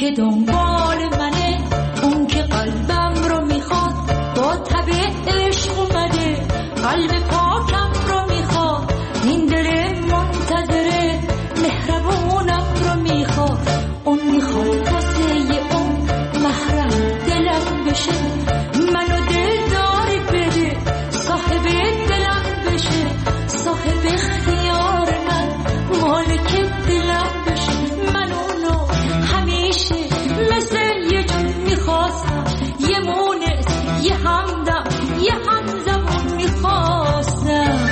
که دنبال منه، اون که قلبم رو میخواد، با تب عشق اومده، قلب پاکم رو میخواد، این دل منتظره، مهربونم رو میخواد. اون میخواد واسه اون محرم دلم بشه، منو دلداری بده، صاحب دلم بشه، صاحب اختیار من، مالک دلم بشه. من اونو همیشه مثل یه جون میخواستم، یه مونس، یه همدم، یه همزمون میخواستم.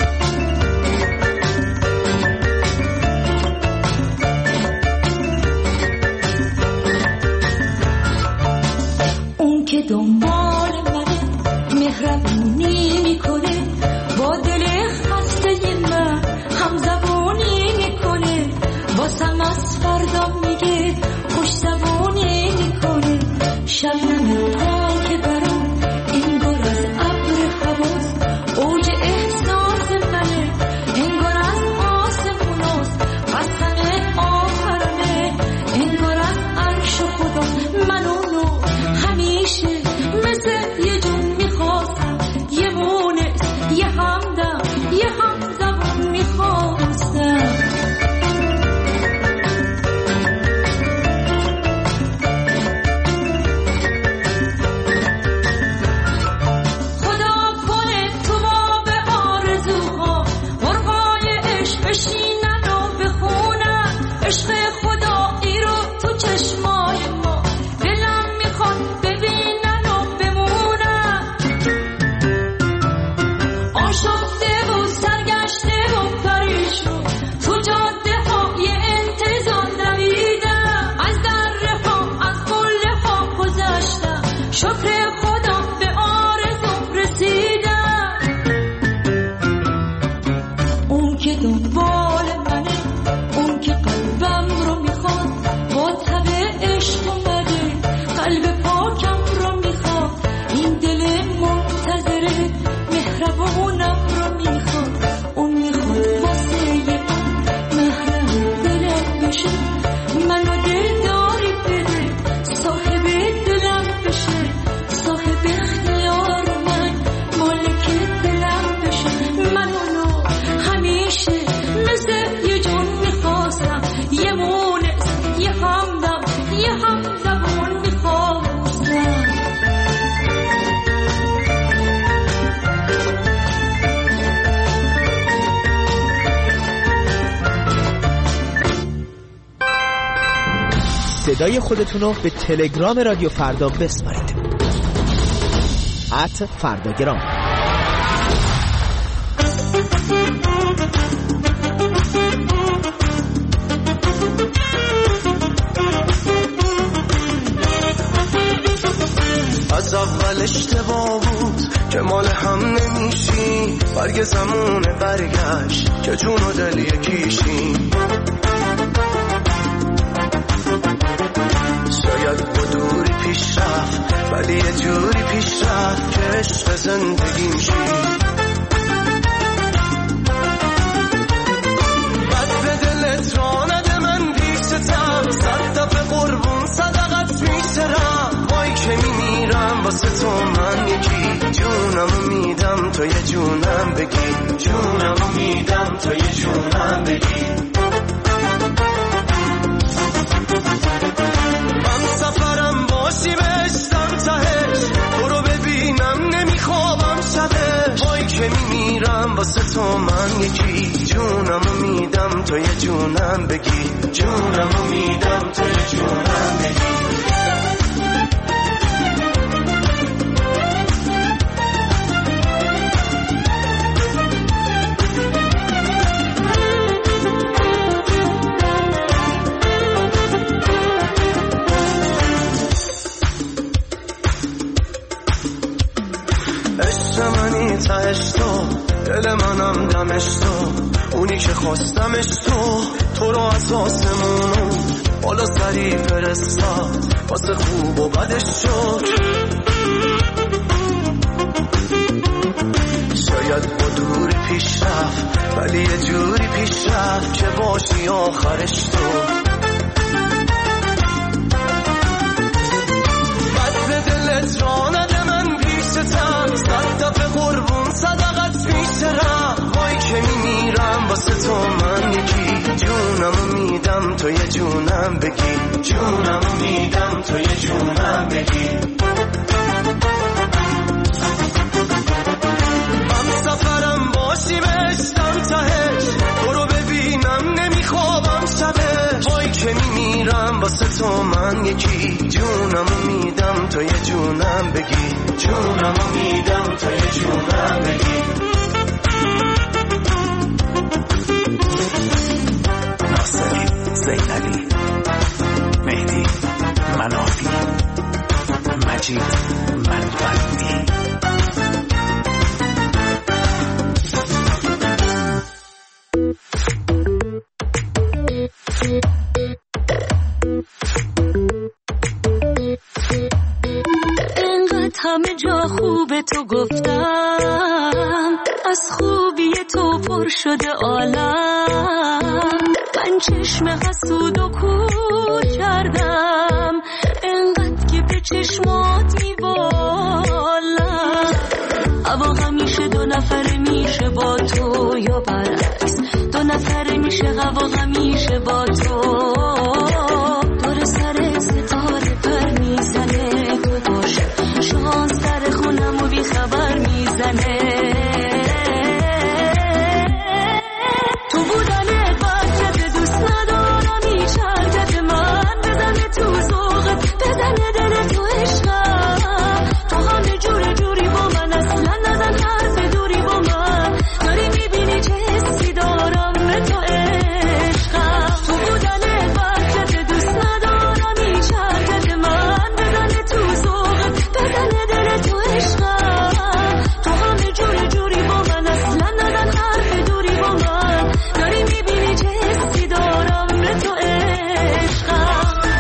اون که دنبال منه، مهربونی میکنه، با دل خسته من همزبونی میکنه، واسم از فردا میگه، خوش زبونی میکنه. شبنم پاک برام انگار از ابر حواس، اوج احساس منه، انگار از آسموناست، قسم آخرمه، انگار از عرش خدا. من اونو همیشه مثل یه جون میخواستم، یه مونس، یه همدم، یه همزبون میخواستم. صدای خودتون رو به تلگرام رادیو فردا بسپارید. @فرداگرام. از اول اشتباه بود که مال هم نمیشی، برگ زمونه برگشت که جون و دل یکیشی. شاید با دوری پیش رفت، ولی یه جوری پیش رفت که عشق زندگیم شی. بد به دلت را نده، من بیستم، صد دفعه قربون صدقت میسرم. وای که میمیرم واسه تو من یکی، جونمو میدم تو یه جونم بگی، جونمو میدم تو یه جونم بگی. سفرم باشی بشتم تهش، تو رو ببینم نمیخوابم شبش. وای که میمیرم واسه تو من یکی، جونمو میدم تو یه جونم بگی، جونمو میدم تو یه جونم بگی. تهش تو، دل منم دمش تو، اونی که خواستمش تو رو از آسمونو بالا سری فرستاد، واسه خوب و بدش شد. شاید با دوری پیش رفت، ولی یه جوری پیش رفت که باشی آخرش تو. تو یه جونم بگی، جونمو میدم تو یه جونم بگی. هم سفرم باشی بشتم تهش، تو رو ببینم نمیخوابم شبش. وای که میمیرم واسه تو من یکی، جونمو میدم تو یه جونم بگی، جونمو میدم تو یه جونم بگی. ناصری، زینبی، مهدی، منافی، مجید، منبندی. انقدر همه جا خوبه تو گفتم، از خوبی تو پر شده عالم. من چشم حسود و کور کردم، انقدر که به چشمات میبالم. هوا همیشه دو نفره میشه با تو یا برعکس، دو نفره میشه هوا همیشه با تو. دور سر ستاره پر میزنه، تو باشه شانس در خونم و بی خبر میزنه. تو بودن برکت دوست ندارم، هیچ حرکت من بزنه تو ذوقت، بزنه دل تو عشقم. تو همه جور جوری با من، اصلا نزن حرف دوری با من. داری میبینی چه حسی دارم به تو عشقم. تو بودن برکت دوست ندارم، هیچ حرکت من بزنه تو ذوقت، بزنه دل تو عشقم. تو همه جور جوری با من، اصلا نزن حرف دوری با من. داری میبینی چه حسی دارم به تو عشقم.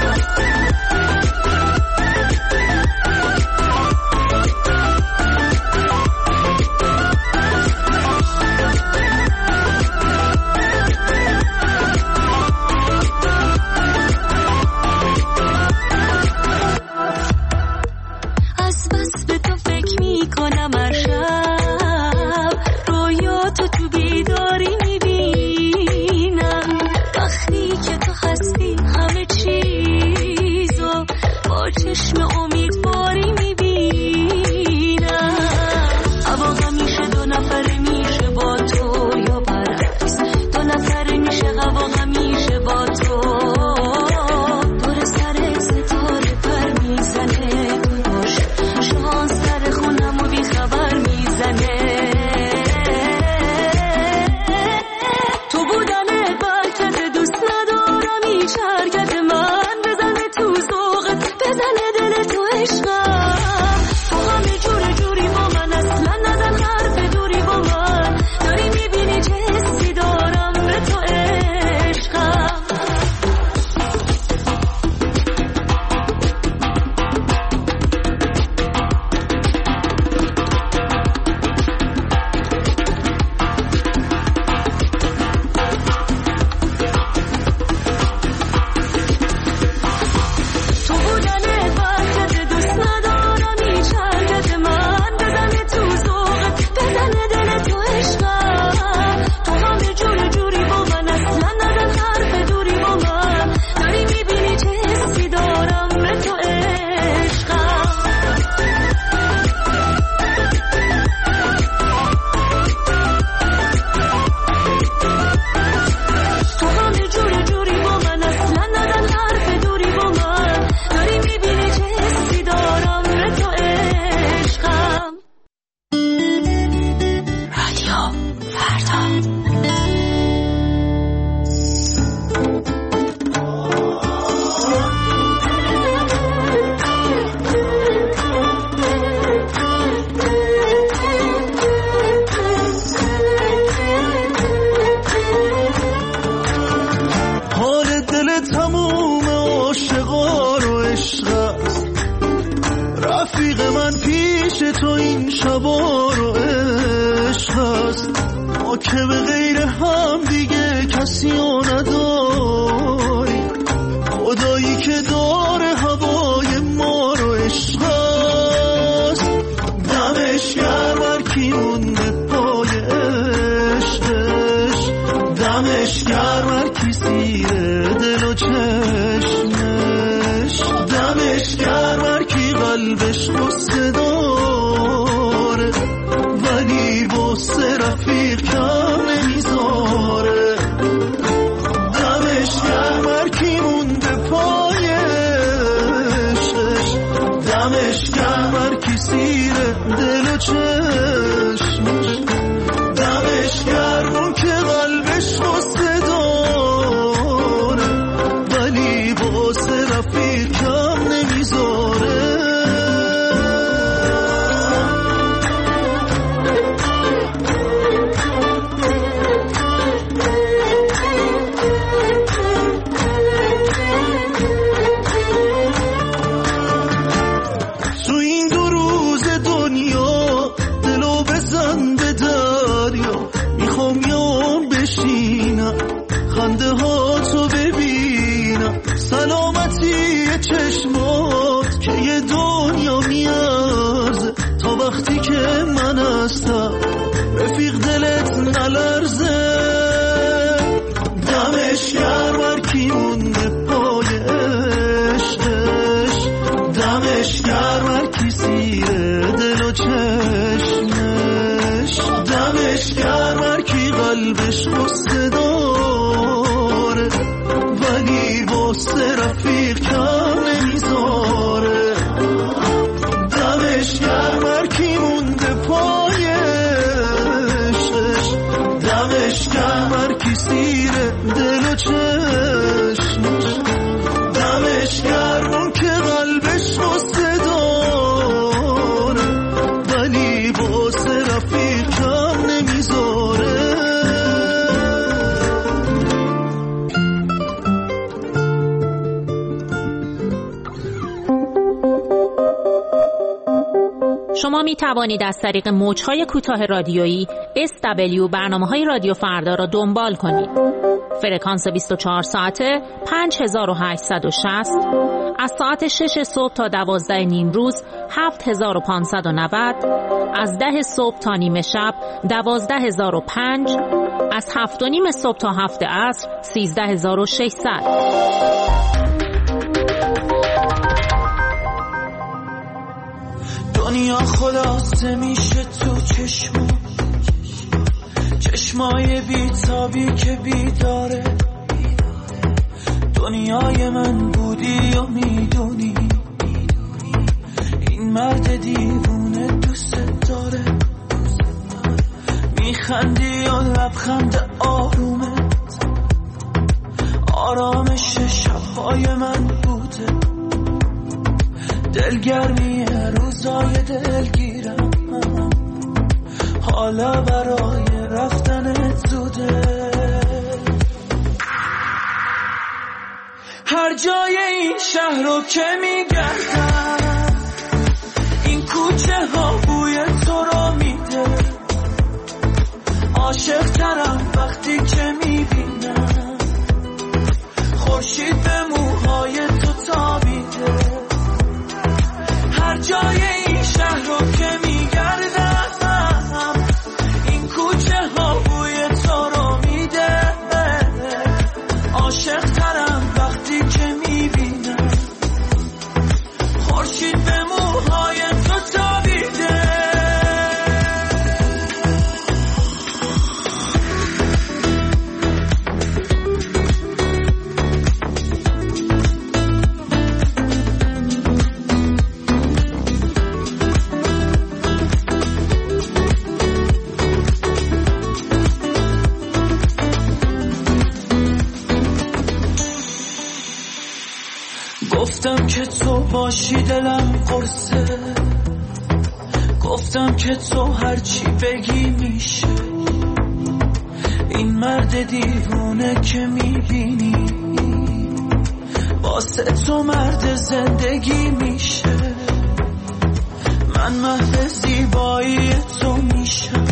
از بس به تو فکر میکنم هر شب، رویاتو تو بیداری میبینم. وقتی که تو هستی همه چیزو با چشم امیدواری میبینم. هوا همیشه دو نفره میشه با تو یا برعکس، دو نفره میشه هوا همیشه با تو. دور سر ستاره پر میزنه، تو باشه شانس در خونم و بی خبر میزنه. تو بودن برکت دوست ندارم، هیچ حرکت من بزنه تو ذوقت، بزنه دل تو عشقم. تو همه جور جوری با من، اصلا نزن حرف دوری با من. داری میبینی چه حسی دارم به تو عشقم. تو بودن برکت دوست ندارم، هیچ حرکت من بزنه تو ذوقت، بزنه دل تو عشقم. تو همه جور جوری با من، اصلا نزن حرف دوری با من. داری میبینی چه حسی دارم به تو عشقم. تو همه جور جوری با من، اصلا نزن حرف دوری با من. داری میبینی چه حسی دارم به تو عشقم. رادیو فردا. حال دل تموم عاشقا رو عشق است، رفیق من پیش تو این شبا رو عشق است. ما که به غیر هم دیگه کسی رو نداریم، خدایی که داره هوای ما رو عشق است. دمش گرم هر کی مونده پای عشقش، دمش گرم هر کی سیر دل و دمش گرم کی قلبش قصه داره ولی واسه رفیق کم نمیذاره دمش گرم کی مونده پایشش دمش گرم کی سیره دل و چشمش دمش گرم که قلبش قصه داره ولی واسه رفیق کم نمیذاره خنده ها تو ببینم سلامتی چشمات که یه دنیا میارزه تا وقتی که من هستم رفیق دلت نلرزه دمش گرم کی مونده پای عشقش دمش گرم کی سیره دل و چشمش دمش گرم کی قلبش قصه داره ولی واسه رفیق کم نمیذاره دمش گرم کی مونده پایشش دمش گرم کی سیره دل و چشمش دمش گرم که قلبش قصه داره ولی واسه رفیق کم نمیذاره شما می توانید از طریق موج‌های کوتاه رادیویی SW برنامه‌های رادیو فردا را دنبال کنید. فرکانس 24 ساعته 5860 از ساعت 6 صبح تا 12 نیم روز 7590 از 10 صبح تا نیمه شب 12005 از 7 و نیم صبح تا 7 عصر 13600. دنیا خلاصه میشه تو چشمای بیتابی که بیداره دنیای من بودی و میدونی این مرد دیوونه دوست داره میخندی و لبخند آرومت آرامش شبهای من بوده دلگرمی روزای دلگیرم حالا برای رفتنت زوده هر جای این شهر رو که میگردم این کوچه ها بوی تو رو میده عاشق ترم وقتی که میبینم خورشید به موهای تو تابیده هر جای این شهر رو که میگردم این کوچه ها بوی تو رو میده عاشق ترم وقتی که میبینم خورشید به موهای تو تابیده گفتم که تو باشی دلم قرصه گفتم که تو هرچی بگی میشه این مرد دیوونه که میبینی واسه تو مرد زندگی میشه من محو زیبایی تو میشم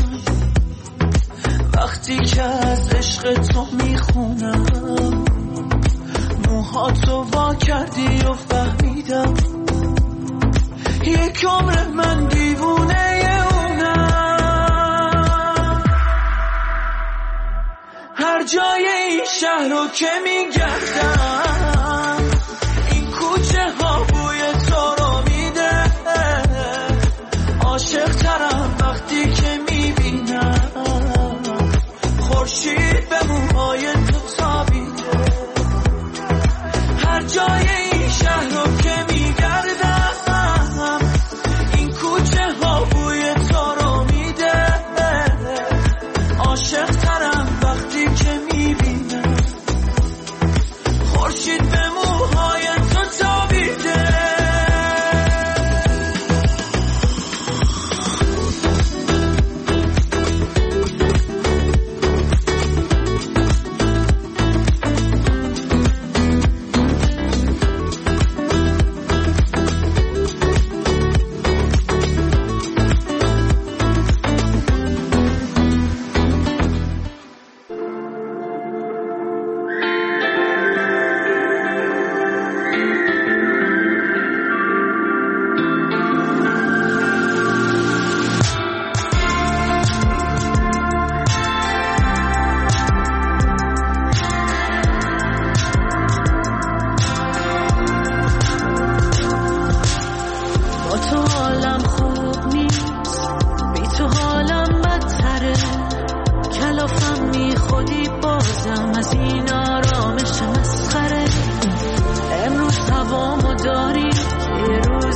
وقتی که از عشق تو میخونم موهاتو وا کردی و فهمیدم یک عمر من دیوونه اونم هر جای این شهر رو که میگردم این کوچه ها بوی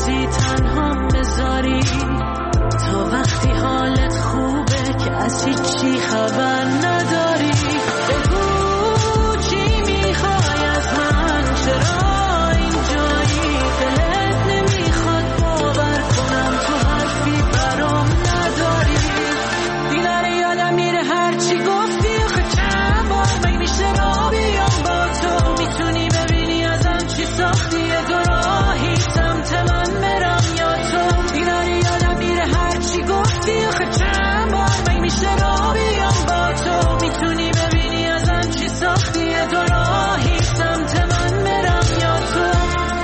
کسی تنها بذاری تا وقتی حالت خوبه که از هیچی خبر نداری. بگو چی میخوای از من، چرا اینجایی؟ دلت نمیخواد باور کنم تو حرفی برام نداری. دیدن یادم میره هرچی گفتی آخه چند بار می میشه را بیام با تو. میتونی ببینی ازم چی ساختی، دو راهی سمت من برم یا تو. دیدن یادم میره هرچی گفتی آخه چند بار می میشه را بیام با تو. میتونی ببینی ازم چی ساختی، دو راهی سمت من برم یا تو.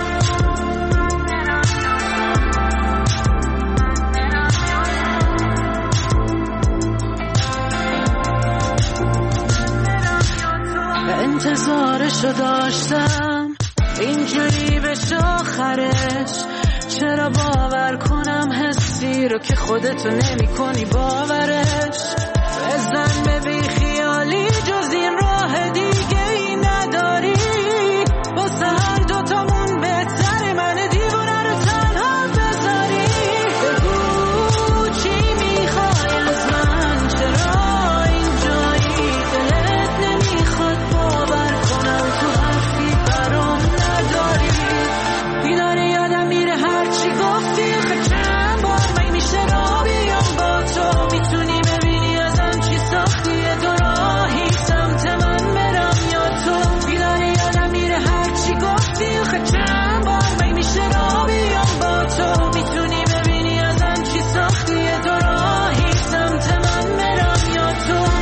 انتظارشو داشتم اینجوری بشه آخرش. چرا باور کنم حسی رو که خودتو نمی کنی باورش. بزن به بی خیالی جز این راه دیگه ای نداری. واسه هر دوتامون بهتره من دیوونه رو تنها بذاری. بگو چی میخوای از من، چرا اینجایی؟ دلت نمیخواد باور کنم تو حرفی برام نداری. دیدن یادم میره هرچی گفتی آخه چند بار می میشه را بیام با تو. میتونی ببینی ازم چی ساختی، دو راهی سمت من برم یا تو. دیدن یادم میره هرچی گفتی آخه چند بار می میشه را بیام با تو. میتونی ببینی ازم چی ساختی، دو راهی سمت من برم یا تو.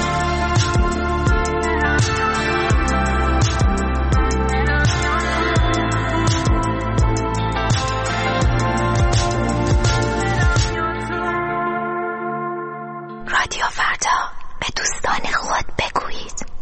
رادیو فردا، به دوستان خود بگویید.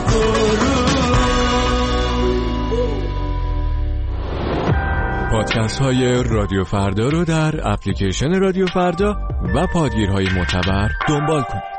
پادکست های رادیو فردا رو در اپلیکیشن رادیو فردا و پادگیرهای معتبر دنبال کنید.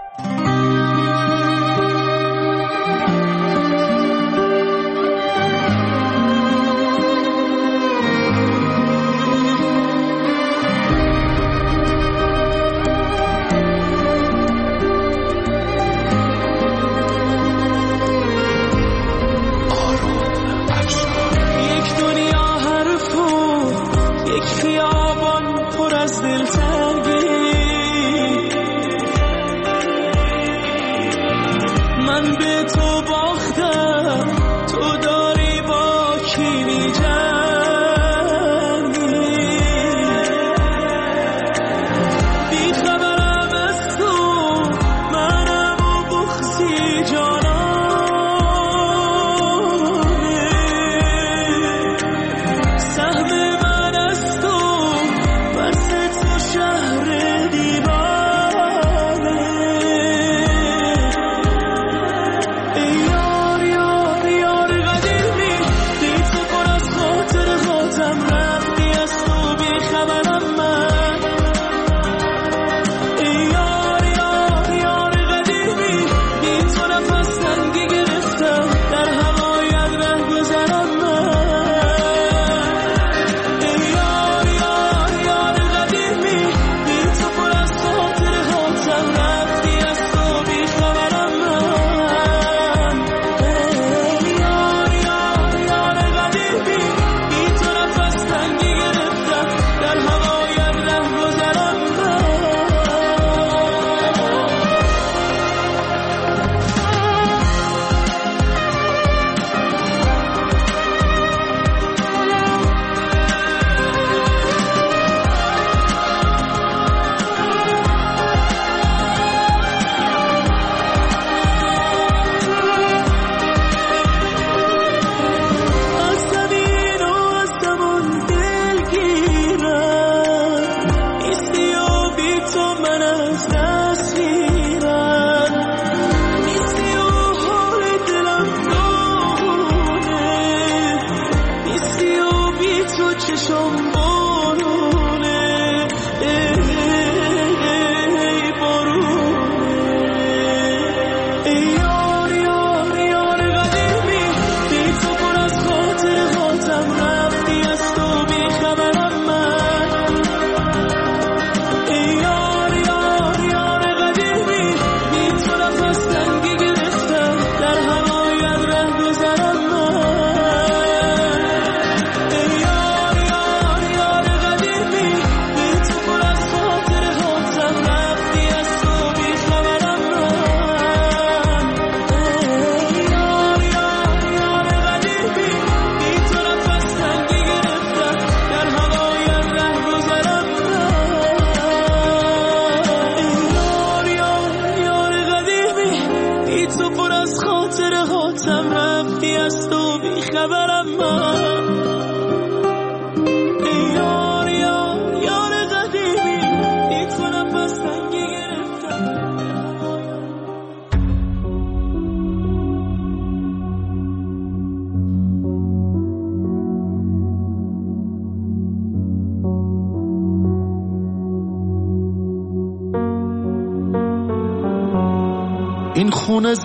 این خونه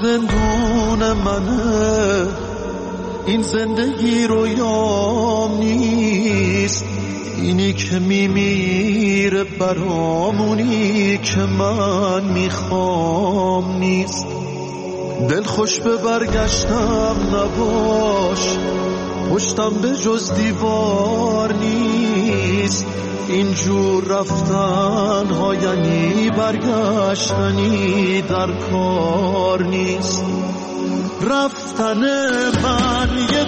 زندون منه، این زندگی رویام نیست، اینی که میمیره برامونی که من میخوام نیست. دل خوش به برگشتم نباش، پشتم به جز دیوار نیست، اینجور رفتن ها یعنی برگشتنی در کار نیست. رفتن من یه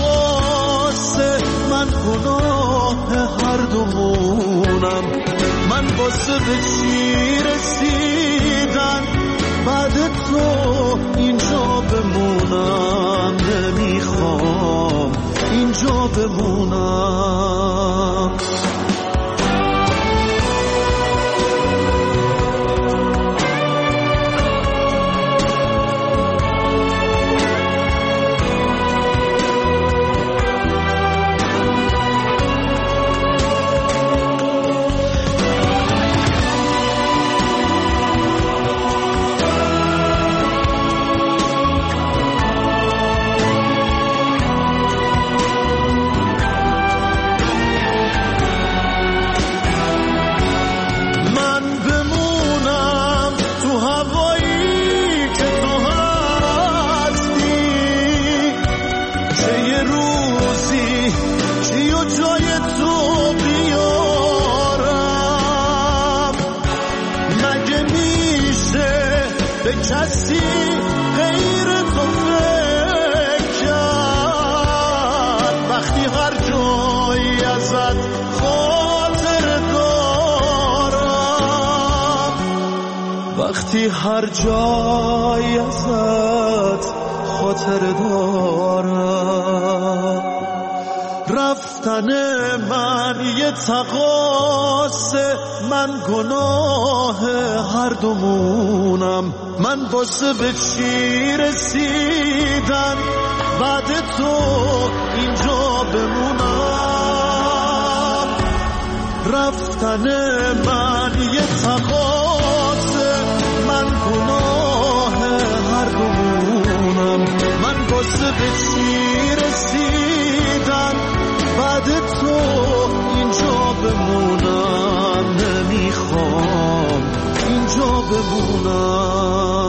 تقاصه، من گناه هر دومونم، من واسه به چی رسیدن بعد تو اینجا بمونم، نمیخوام اینجا بمونم. رفتی هر جای ازت خاطر دارم، رفتن من یه تقاصه، من گناه هر دومونم. من واسه به چی رسیدن بعد تو اینجا بمونم، رفتن من یه تقاصه، من گناه هر دومونم. من واسه به چی رسیدن بعد تو اینجا بمونم، نمیخوام اینجا بمونم.